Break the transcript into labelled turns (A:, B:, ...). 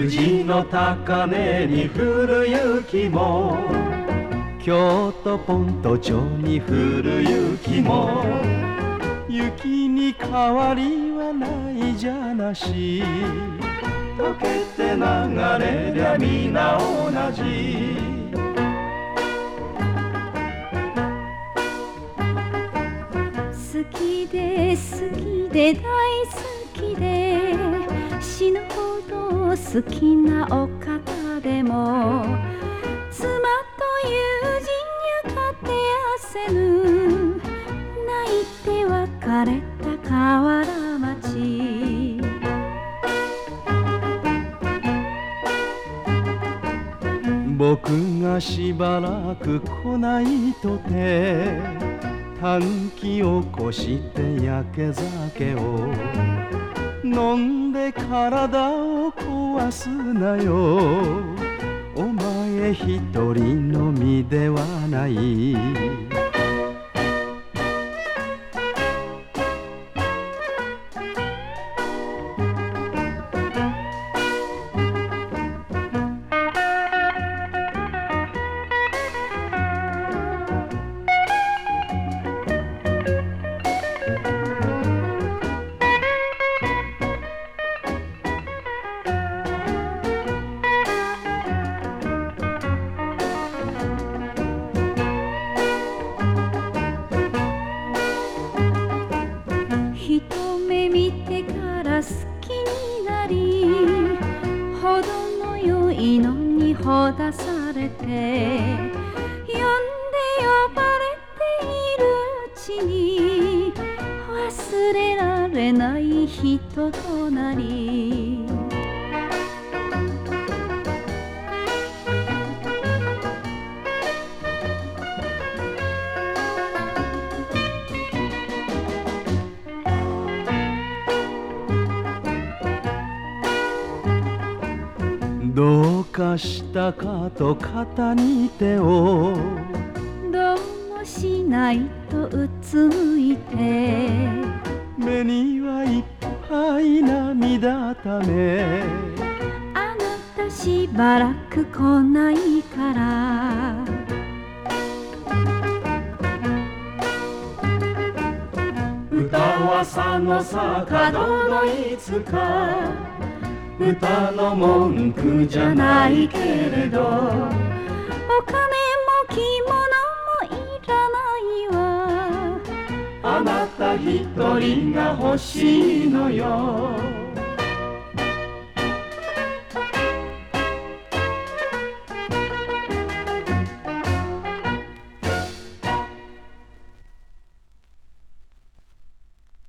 A: 富士の高嶺に降る雪も、京都ポント町に降る雪も、雪に変わりはないじゃなし。溶けて流れりゃ皆同じ。
B: 好きで好きで大好きで、死ぬほど好きなお方でも、妻と友人やかてやせぬ、泣いて別れた河原町。
A: 僕がしばらく来ないとて、短気起こしてやけ酒を飲んで体を壊すなよ。お前一人のみではない。
B: 一目見てから好きになり、程の良いのにほだされて、呼んで呼ばれているうちに、忘れられない人となり。
A: どうかしたかと肩に手を、
B: どうもしないとうつむいて、
A: 目にはいっぱい涙ため。
B: あなたしばらく来ないから。
A: 歌は佐野坂戸のいつか、歌の文句じゃないけれど、
B: お金も着物もいらないわ。
A: あなた一人が欲しいのよ。